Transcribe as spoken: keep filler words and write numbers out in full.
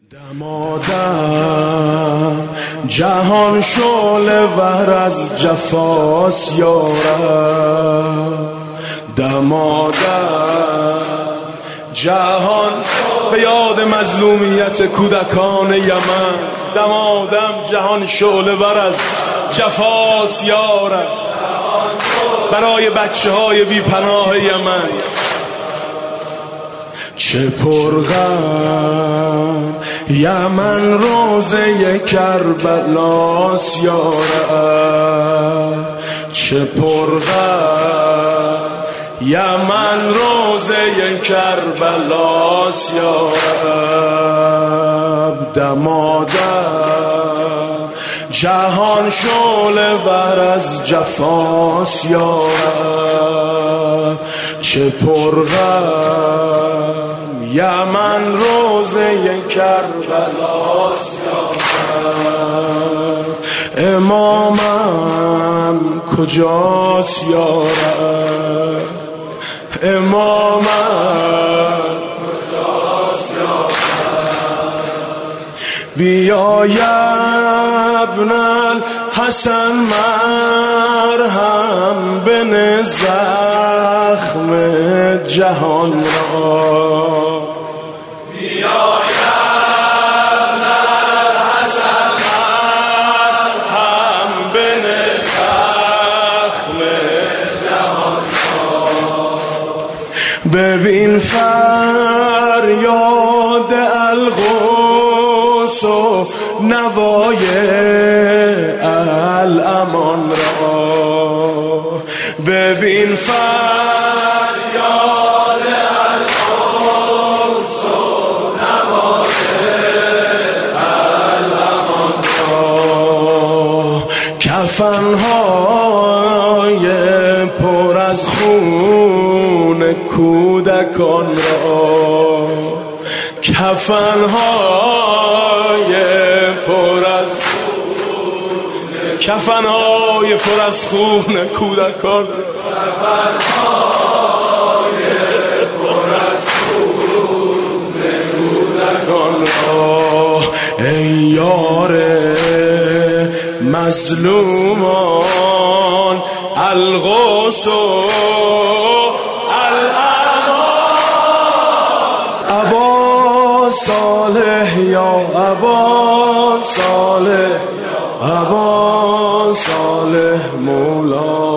دمادم جهان شعله ور از جفاس یارم، دمادم جهان به یاد مظلومیت کودکان یمن، دمادم جهان شعله ور از جفاس یارم برای بچه های بی پناه یمن. چه پرغم یمن روزه کربلاس یارم، چه پرغم یمن روزه کربلاس یارم، دمادم جهان شعله ور از جفاس یارم، چه پرغم یمن روزه کربلاس یارم، امامم کجاست یارم، امامم کجاست یارم، بیا ابن الحسن مرهم بن زخم جهان را، ببین فریاد الغوث و نوای الامان را، ببین فریاد الغوث و نوای الامان را، کفنهای پر از خون کودکان را، کفنهای پر از خون کفنهای پر از خون کودکان را، کفنهای پر از خون کودکان را، ای یار مظلومان الغوث و ابا صالح یا ابا صالح، ابا صالح مولا